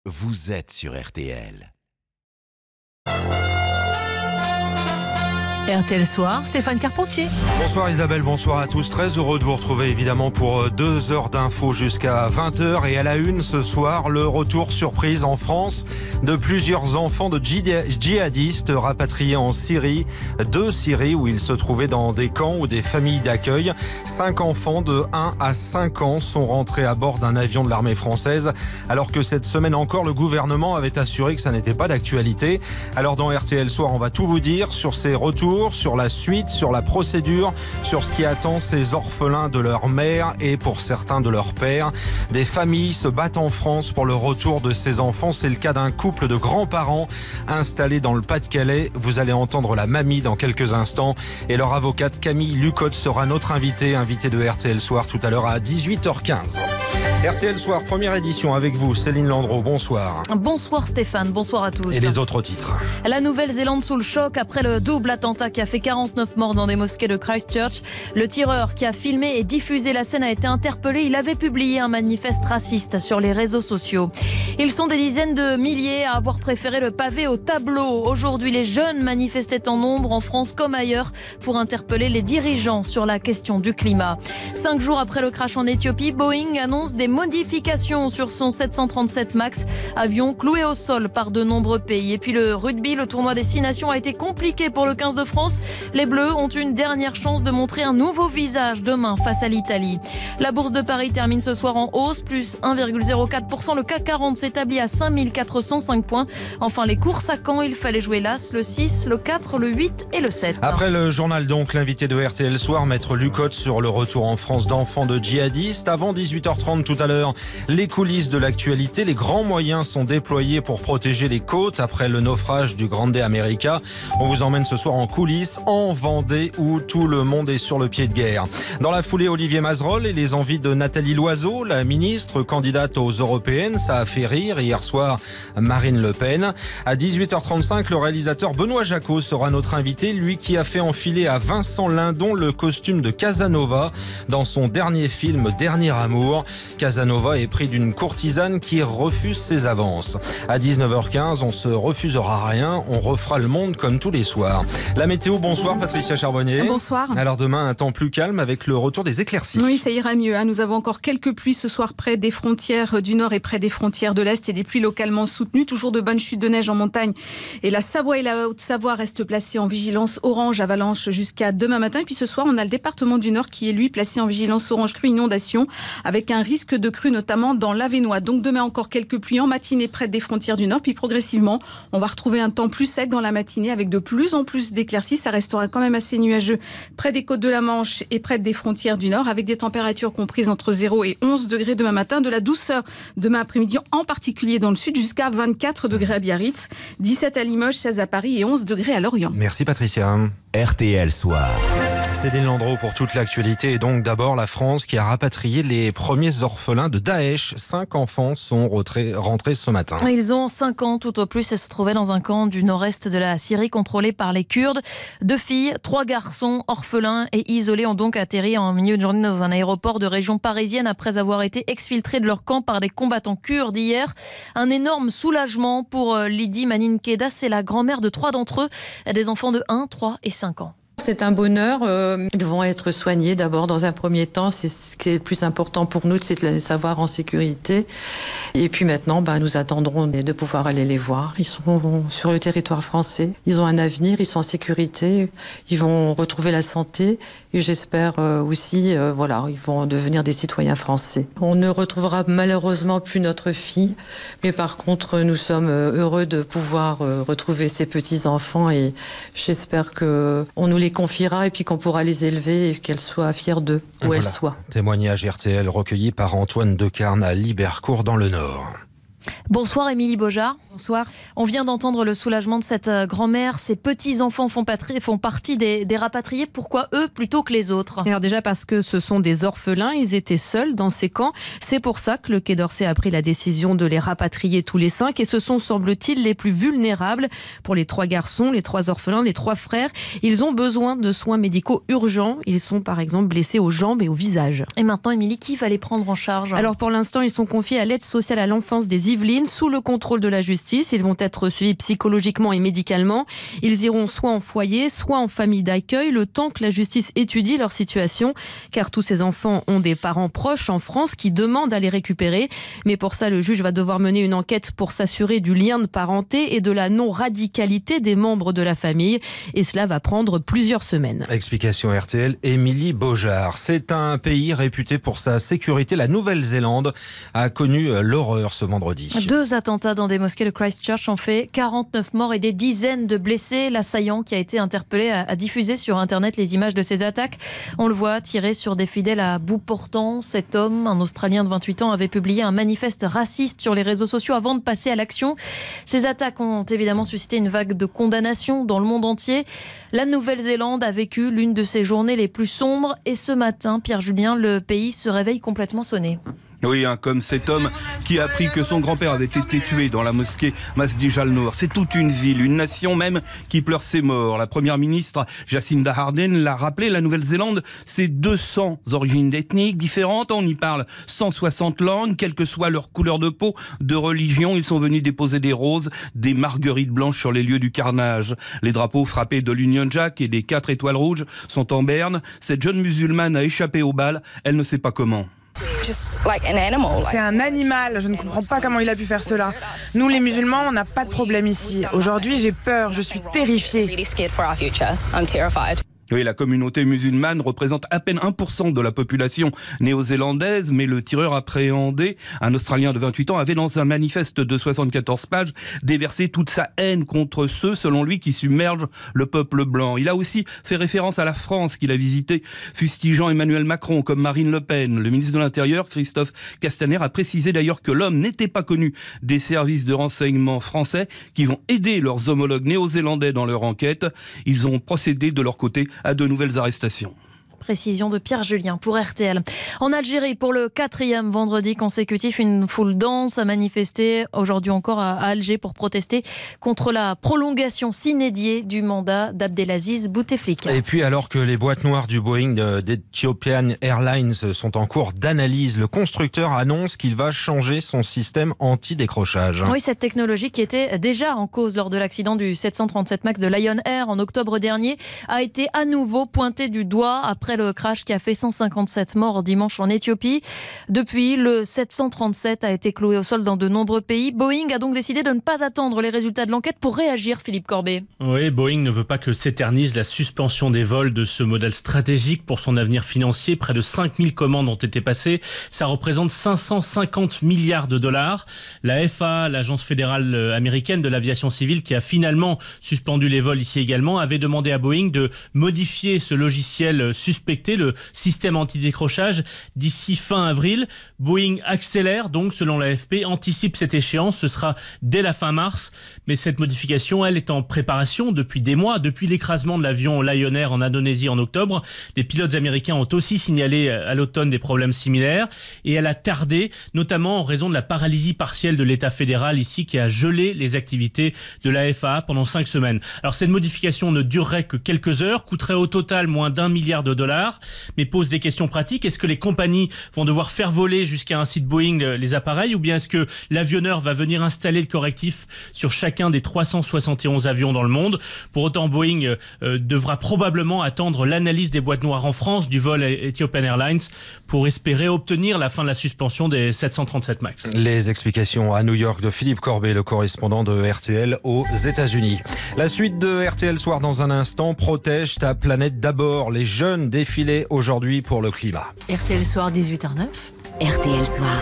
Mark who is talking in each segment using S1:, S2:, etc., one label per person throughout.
S1: vous êtes sur RTL.
S2: RTL Soir, Stéphane Carpentier.
S3: Bonsoir Isabelle, bonsoir à tous. Très heureux de vous retrouver évidemment pour 2 heures d'infos jusqu'à 20h. Et à la une ce soir, le retour surprise en France de plusieurs enfants de djihadistes rapatriés en Syrie. De Syrie où ils se trouvaient dans des camps ou des familles d'accueil. 5 enfants de 1 à 5 ans sont rentrés à bord d'un avion de l'armée française. Alors que cette semaine encore, le gouvernement avait assuré que ça n'était pas d'actualité. Alors dans RTL Soir, on va tout vous dire sur ces retours, sur la suite, sur la procédure, sur ce qui attend ces orphelins de leur mère et pour certains de leur père. Des familles se battent en France pour le retour de ces enfants. C'est le cas d'un couple de grands-parents installés dans le Pas-de-Calais. Vous allez entendre la mamie dans quelques instants. Et leur avocate Camille Lucotte sera notre invitée de RTL Soir tout à l'heure à 18h15. RTL Soir, première édition avec vous, Céline Landreau. Bonsoir.
S4: Bonsoir Stéphane, bonsoir à tous.
S3: Et les autres titres.
S4: La Nouvelle-Zélande sous le choc après le double attentat qui a fait 49 morts dans des mosquées de Christchurch. Le tireur qui a filmé et diffusé la scène a été interpellé. Il avait publié un manifeste raciste sur les réseaux sociaux. Ils sont des dizaines de milliers à avoir préféré le pavé au tableau. Aujourd'hui, les jeunes manifestaient en nombre en France comme ailleurs pour interpeller les dirigeants sur la question du climat. 5 jours après le crash en Éthiopie, Boeing annonce des modifications sur son 737 MAX, avion cloué au sol par de nombreux pays. Et puis le rugby, le tournoi des 6 nations a été compliqué pour le 15 de France. Les Bleus ont une dernière chance de montrer un nouveau visage demain face à l'Italie. La bourse de Paris termine ce soir en hausse, plus 1,04%. Le CAC 40 s'établit à 5405 points. Enfin, les courses à Caen, il fallait jouer l'As, le 6, le 4, le 8 et le 7.
S3: Après le journal donc, l'invité de RTL Soir, Maître Lucotte, sur le retour en France d'enfants de djihadistes. Avant 18h30 tout à l'heure, les coulisses de l'actualité. Les grands moyens sont déployés pour protéger les côtes après le naufrage du Grande America. On vous emmène ce soir en coulisses en Vendée où tout le monde est sur le pied de guerre. Dans la foulée, Olivier Mazerolle et les envies de Nathalie Loiseau, la ministre candidate aux Européennes. Ça a fait rire hier soir Marine Le Pen. À 18h35, le réalisateur Benoît Jacot sera notre invité, lui qui a fait enfiler à Vincent Lindon le costume de Casanova dans son dernier film Dernier Amour. Casanova est pris d'une courtisane qui refuse ses avances. À 19h15, on se refusera rien, on refera le monde comme tous les soirs. La météo, bonsoir Patricia Charbonnier.
S5: Bonsoir.
S3: Alors demain, un temps plus calme avec le retour des éclaircies.
S5: Oui, ça ira mieux. Nous avons encore quelques pluies ce soir près des frontières du nord et près des frontières de l'est et des pluies localement soutenues. Toujours de bonnes chutes de neige en montagne. Et la Savoie et la Haute-Savoie restent placées en vigilance orange avalanche jusqu'à demain matin. Et puis ce soir, on a le département du Nord qui est lui placé en vigilance orange crue inondation avec un risque de crue notamment dans l'Avesnois. Donc demain encore quelques pluies en matinée près des frontières du Nord. Puis progressivement, on va retrouver un temps plus sec dans la matinée avec de plus en plus d'éclaircies. Ça restera quand même assez nuageux près des côtes de la Manche et près des frontières du Nord avec des températures comprises entre 0 et 11 degrés demain matin. De la douceur demain après-midi, en particulier dans le sud, jusqu'à 24 degrés à Biarritz, 17 à Limoges, 16 à Paris et 11 degrés à Lorient.
S3: Merci Patricia.
S1: RTL Soir.
S3: Céline Landreau pour toute l'actualité. Et donc d'abord la France qui a rapatrié les premiers orphelins de Daesh. 5 enfants sont rentrés ce matin.
S4: Ils ont 5 ans tout au plus et se trouvaient dans un camp du nord-est de la Syrie contrôlé par les Kurdes. 2 filles, 3 garçons orphelins et isolés ont donc atterri en milieu de journée dans un aéroport de région parisienne après avoir été exfiltrés de leur camp par des combattants kurdes hier. Un énorme soulagement pour Lydie Maninkeda, c'est la grand-mère de 3 d'entre eux, des enfants de 1, 3 et 5 ans.
S6: C'est un bonheur. Ils vont être soignés d'abord dans un premier temps. C'est ce qui est le plus important pour nous, c'est de les savoir en sécurité. Et puis maintenant, nous attendrons de pouvoir aller les voir. Ils sont sur le territoire français. Ils ont un avenir, ils sont en sécurité. Ils vont retrouver la santé. Et j'espère aussi, ils vont devenir des citoyens français. On ne retrouvera malheureusement plus notre fille. Mais par contre, nous sommes heureux de pouvoir retrouver ces petits-enfants. Et j'espère qu'on nous les confiera et puis qu'on pourra les élever et qu'elles soient fières d'eux, où elles soient.
S3: Témoignage RTL recueilli par Antoine Decarne à Libercourt dans le Nord.
S4: Bonsoir Émilie Beaujard.
S2: Bonsoir.
S4: On vient d'entendre le soulagement de cette grand-mère. Ses petits-enfants font partie des rapatriés. Pourquoi eux plutôt que les autres ?
S2: Alors déjà parce que ce sont des orphelins, ils étaient seuls dans ces camps. C'est pour ça que le Quai d'Orsay a pris la décision de les rapatrier tous les 5. Et ce sont, semble-t-il, les plus vulnérables. Pour les 3 garçons, les 3 orphelins, les 3 frères, ils ont besoin de soins médicaux urgents. Ils sont par exemple blessés aux jambes et au visage.
S4: Et maintenant, Émilie, qui va les prendre en charge ?
S2: Alors pour l'instant, ils sont confiés à l'aide sociale à l'enfance des Yvelines. discipline, sous le contrôle de la justice. Ils vont être suivis psychologiquement et médicalement. Ils iront soit en foyer, soit en famille d'accueil, le temps que la justice étudie leur situation. Car tous ces enfants ont des parents proches en France qui demandent à les récupérer. Mais pour ça, le juge va devoir mener une enquête pour s'assurer du lien de parenté et de la non-radicalité des membres de la famille. Et cela va prendre plusieurs semaines.
S3: Explication RTL, Émilie Beaujard. C'est un pays réputé pour sa sécurité. La Nouvelle-Zélande a connu l'horreur ce vendredi.
S4: 2 attentats dans des mosquées de Christchurch ont fait 49 morts et des dizaines de blessés. L'assaillant qui a été interpellé a diffusé sur Internet les images de ces attaques. On le voit tirer sur des fidèles à bout portant. Cet homme, un Australien de 28 ans, avait publié un manifeste raciste sur les réseaux sociaux avant de passer à l'action. Ces attaques ont évidemment suscité une vague de condamnation dans le monde entier. La Nouvelle-Zélande a vécu l'une de ses journées les plus sombres et ce matin, Pierre Julien, le pays se réveille complètement sonné.
S7: Oui, comme cet homme qui a appris que son grand-père avait été tué dans la mosquée Masjid al-Nour. C'est toute une ville, une nation même qui pleure ses morts. La première ministre Jacinda Ardern l'a rappelé, la Nouvelle-Zélande, c'est 200 origines ethniques différentes. On y parle 160 langues, quelle que soit leur couleur de peau, de religion. Ils sont venus déposer des roses, des marguerites blanches sur les lieux du carnage. Les drapeaux frappés de l'Union Jack et des 4 étoiles rouges sont en berne. Cette jeune musulmane a échappé aux balles, elle ne sait pas comment.
S8: C'est un animal, je ne comprends pas comment il a pu faire cela. Nous les musulmans, on n'a pas de problème ici. Aujourd'hui, j'ai peur, je suis terrifiée.
S7: Oui, la communauté musulmane représente à peine 1% de la population néo-zélandaise, mais le tireur appréhendé, un Australien de 28 ans, avait dans un manifeste de 74 pages déversé toute sa haine contre ceux, selon lui, qui submergent le peuple blanc. Il a aussi fait référence à la France qu'il a visitée, fustigeant Emmanuel Macron comme Marine Le Pen. Le ministre de l'Intérieur, Christophe Castaner, a précisé d'ailleurs que l'homme n'était pas connu des services de renseignement français qui vont aider leurs homologues néo-zélandais dans leur enquête. Ils ont procédé de leur côté à de nouvelles arrestations.
S4: Précision de Pierre Julien pour RTL. En Algérie, pour le 4e vendredi consécutif, une foule dense a manifesté aujourd'hui encore à Alger pour protester contre la prolongation sine die du mandat d'Abdelaziz Bouteflika.
S3: Et puis alors que les boîtes noires du Boeing d'Ethiopian Airlines sont en cours d'analyse, le constructeur annonce qu'il va changer son système anti-décrochage.
S4: Oui, cette technologie qui était déjà en cause lors de l'accident du 737 MAX de Lion Air en octobre dernier a été à nouveau pointée du doigt après le crash qui a fait 157 morts dimanche en Éthiopie. Depuis, le 737 a été cloué au sol dans de nombreux pays. Boeing a donc décidé de ne pas attendre les résultats de l'enquête pour réagir, Philippe Corbet.
S9: Oui, Boeing ne veut pas que s'éternise la suspension des vols de ce modèle stratégique pour son avenir financier. Près de 5000 commandes ont été passées. Ça représente 550 milliards de dollars. La FAA, l'agence fédérale américaine de l'aviation civile, qui a finalement suspendu les vols ici également, avait demandé à Boeing de modifier ce logiciel suspecté, le système anti-décrochage, d'ici fin avril. Boeing accélère donc, selon l'AFP, anticipe cette échéance. Ce sera dès la fin mars. Mais cette modification, elle, est en préparation depuis des mois. Depuis l'écrasement de l'avion Lion Air en Indonésie en octobre, les pilotes américains ont aussi signalé à l'automne des problèmes similaires. Et elle a tardé, notamment en raison de la paralysie partielle de l'État fédéral ici, qui a gelé les activités de la FAA pendant 5 semaines. Alors cette modification ne durerait que quelques heures, coûterait au total moins d'1 milliard de dollars, mais pose des questions pratiques. Est-ce que les compagnies vont devoir faire voler jusqu'à un site Boeing les appareils, ou bien est-ce que l'avionneur va venir installer le correctif sur chacun des 371 avions dans le monde? Pour autant, Boeing devra probablement attendre l'analyse des boîtes noires en France du vol Ethiopian Airlines pour espérer obtenir la fin de la suspension des 737 MAX.
S3: Les explications à New York de Philippe Corbet, le correspondant de RTL aux États-Unis. La suite de RTL Soir dans un instant. Protège ta planète d'abord. Les jeunes défilaient aujourd'hui pour le climat.
S10: RTL Soir 18h09.
S11: RTL Soir.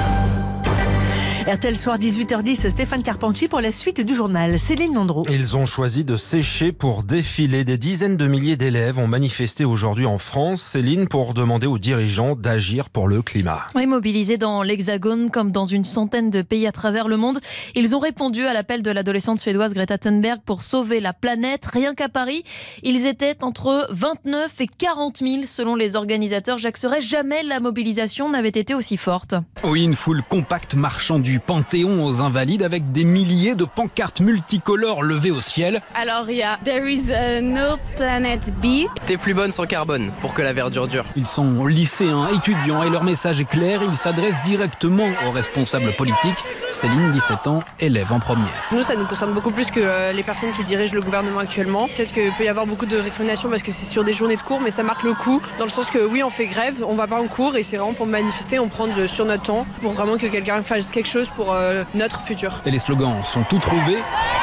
S10: RTL Soir 18h10, Stéphane Carpentier pour la suite du journal. Céline Landreau.
S3: Ils ont choisi de sécher pour défiler. Des dizaines de milliers d'élèves ont manifesté aujourd'hui en France, Céline, pour demander aux dirigeants d'agir pour le climat.
S4: Oui, mobilisés dans l'Hexagone comme dans une centaine de pays à travers le monde, ils ont répondu à l'appel de l'adolescente suédoise Greta Thunberg pour sauver la planète. Rien qu'à Paris, ils étaient entre 29 et 40 000 selon les organisateurs. Jacques Serret, jamais la mobilisation n'avait été aussi forte.
S12: Oui, une foule compacte marchant du
S11: du Panthéon aux Invalides avec des milliers de pancartes multicolores levées au ciel.
S12: Alors il y a There is no planet B.
S13: T'es plus bonne sans carbone pour que la verdure dure.
S11: Ils sont lycéens, étudiants et leur message est clair. Ils s'adressent directement aux responsables politiques. Céline, 17 ans, élève en première.
S14: Nous, ça nous concerne beaucoup plus que les personnes qui dirigent le gouvernement actuellement. Peut-être qu'il peut y avoir beaucoup de récriminations parce que c'est sur des journées de cours, mais ça marque le coup dans le sens que oui, on fait grève, on va pas en cours et c'est vraiment pour manifester, on prend sur notre temps pour vraiment que quelqu'un fasse quelque chose pour notre futur.
S11: Et les slogans sont tous trouvés.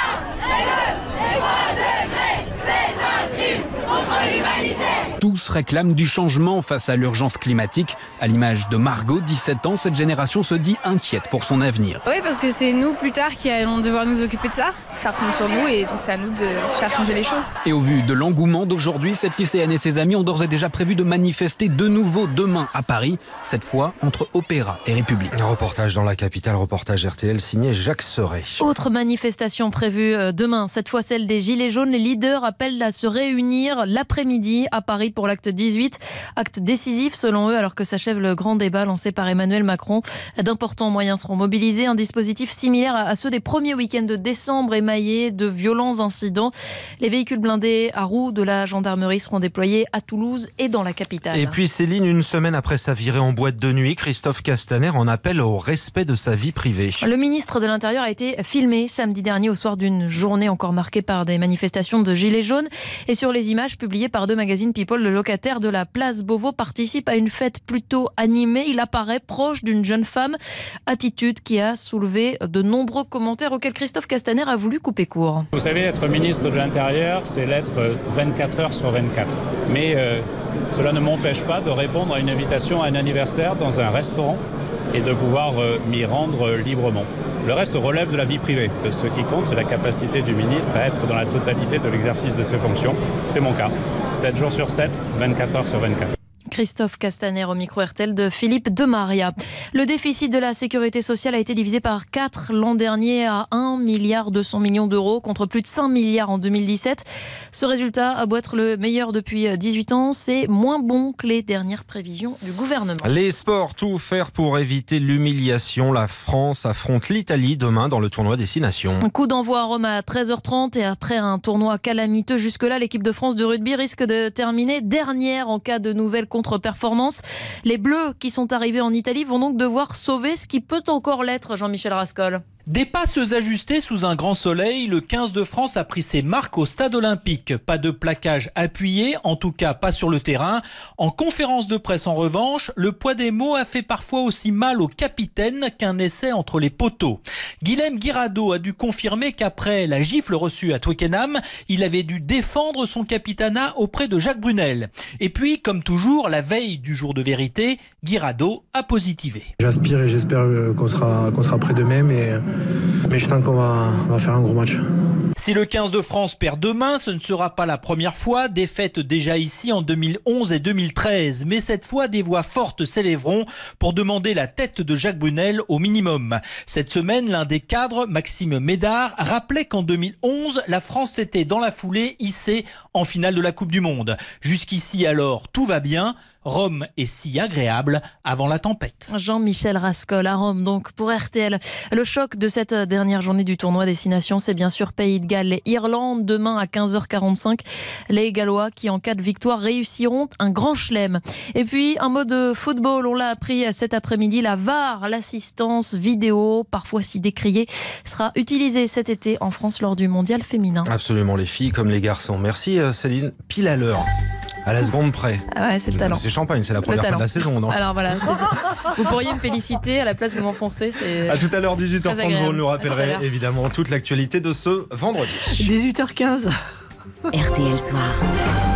S11: Tous réclament du changement face à l'urgence climatique. À l'image de Margot, 17 ans, cette génération se dit inquiète pour son avenir.
S12: Oui, parce que c'est nous plus tard qui allons devoir nous occuper de ça. Ça retombe sur nous et donc c'est à nous de faire changer les choses.
S11: Et au vu de l'engouement d'aujourd'hui, cette lycéenne et ses amis ont d'ores et déjà prévu de manifester de nouveau demain à Paris, cette fois entre Opéra et République.
S3: Un reportage dans la capitale, reportage RTL signé Jacques Serret.
S4: Autre manifestation prévue demain, cette fois celle des Gilets jaunes. Les leaders appellent à se réunir l'après-midi à Paris pour l'acte 18. Acte décisif selon eux alors que s'achève le grand débat lancé par Emmanuel Macron. D'importants moyens seront mobilisés. Un dispositif similaire à ceux des premiers week-ends de décembre émaillés de violents incidents. Les véhicules blindés à roues de la gendarmerie seront déployés à Toulouse et dans la capitale.
S3: Et puis Céline, une semaine après sa virée en boîte de nuit, Christophe Castaner en appelle au respect de sa vie privée.
S4: Le ministre de l'Intérieur a été filmé samedi dernier au soir d'une journée encore marquée par des manifestations de Gilets jaunes. Et sur les images publiées par deux magazines People, le locataire de la place Beauvau participe à une fête plutôt animée. Il apparaît proche d'une jeune femme, attitude qui a soulevé de nombreux commentaires auxquels Christophe Castaner a voulu couper court.
S15: Vous savez, être ministre de l'Intérieur, c'est l'être 24 heures sur 24. Mais cela ne m'empêche pas de répondre à une invitation à un anniversaire dans un restaurant et de pouvoir m'y rendre librement. Le reste relève de la vie privée. Ce qui compte, c'est la capacité du ministre à être dans la totalité de l'exercice de ses fonctions. C'est mon cas. 7 jours sur 7, 24 heures sur 24.
S4: Christophe Castaner au micro RTL de Philippe Demaria. Le déficit de la sécurité sociale a été divisé par 4 l'an dernier à 1,2 milliard d'euros contre plus de 5 milliards en 2017. Ce résultat a beau être le meilleur depuis 18 ans, c'est moins bon que les dernières prévisions du gouvernement.
S3: Les sports, tout faire pour éviter l'humiliation. La France affronte l'Italie demain dans le tournoi Destination.
S4: Un coup d'envoi à Rome à 13h30 et après un tournoi calamiteux jusque-là, l'équipe de France de rugby risque de terminer dernière en cas de nouvelle contre-performance. Les Bleus qui sont arrivés en Italie vont donc devoir sauver ce qui peut encore l'être, Jean-Michel Rascol.
S16: Des passes ajustées sous un grand soleil, le 15 de France a pris ses marques au stade olympique. Pas de plaquage appuyé, en tout cas pas sur le terrain. En conférence de presse en revanche, le poids des mots a fait parfois aussi mal au capitaine qu'un essai entre les poteaux. Guilhem Guirado a dû confirmer qu'après la gifle reçue à Twickenham, il avait dû défendre son capitanat auprès de Jacques Brunel. Et puis, comme toujours, la veille du jour de vérité, Guirado a positivé.
S17: J'aspire et j'espère qu'on sera près d'eux-mêmes, mais je sens qu'on va faire un gros match.
S16: Si le 15 de France perd demain, ce ne sera pas la première fois, défaite déjà ici en 2011 et 2013. Mais cette fois, des voix fortes s'élèveront pour demander la tête de Jacques Brunel au minimum. Cette semaine, l'un des cadres, Maxime Médard, rappelait qu'en 2011, la France s'était dans la foulée hissée en finale de la Coupe du Monde. Jusqu'ici alors, tout va bien. Rome est si agréable avant la tempête.
S4: Jean-Michel Rascol à Rome, donc pour RTL. Le choc de cette dernière journée du tournoi Destination, c'est bien sûr Pays de Galles et Irlande. Demain à 15h45, les Gallois qui, en cas de victoire, réussiront un grand chelem. Et puis, un mot de football, on l'a appris cet après-midi, la VAR, l'assistance vidéo, parfois si décriée, sera utilisée cet été en France lors du mondial féminin.
S3: Absolument, les filles comme les garçons. Merci Céline, pile à l'heure. À la seconde près.
S4: Ah ouais, c'est le talent.
S3: C'est champagne, c'est la première fois de la saison, non?
S4: Alors voilà, vous pourriez me féliciter, à la place de m'enfoncer.
S3: À tout à l'heure, 18h30, vous nous rappellerez évidemment toute l'actualité de ce vendredi.
S10: 18h15.
S18: RTL Soir.